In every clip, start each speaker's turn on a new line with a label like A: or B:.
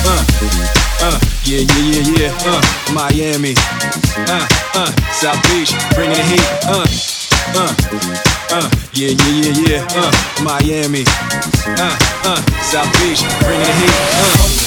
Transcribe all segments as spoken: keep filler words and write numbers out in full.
A: Uh, uh, yeah, yeah, yeah, yeah. Uh, Miami. Uh, uh, South Beach, bringing the heat. Uh, uh, uh, yeah, yeah, yeah, yeah. Uh, Miami. Uh, uh, South Beach, bringing the heat. Uh.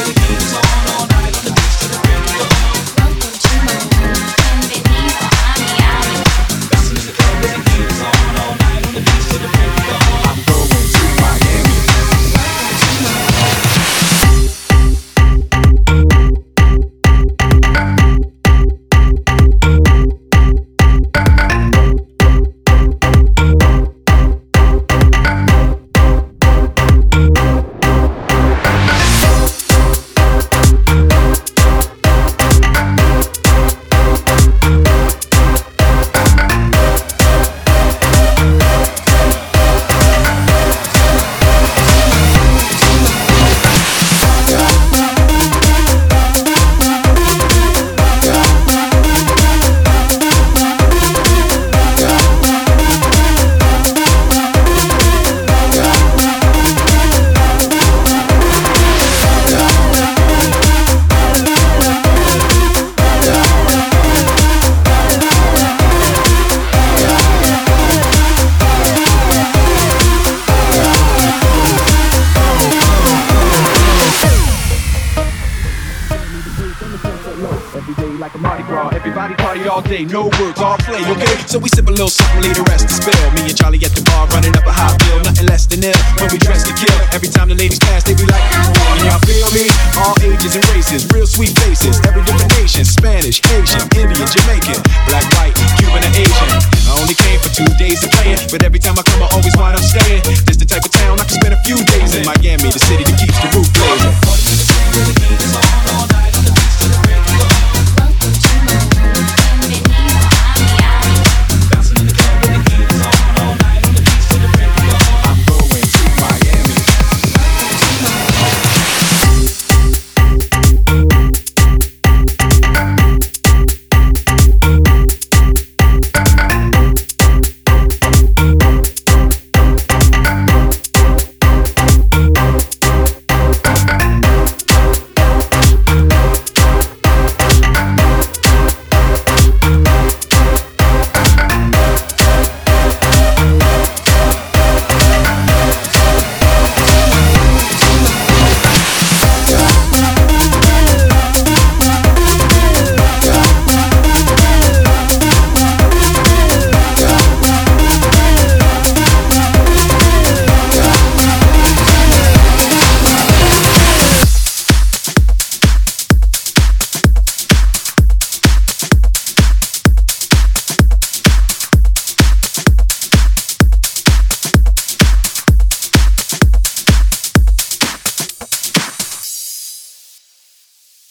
B: Like a Mardi Gras, everybody party all day, no work, all play, okay? So we sip a little something, leave the rest to spill. Me and Charlie at the bar, running up a hot bill, nothing less than ill. When we dress to kill, every time the ladies pass, they be like, can y'all feel me? All ages and races, real sweet faces, every different nation, Spanish, Asian, Indian, Jamaican, black, white, Cuban, or Asian. I only came for two days to play it, but every time I come, I always wind up staying. This the type of town I can spend a few days in. Miami, the city to keep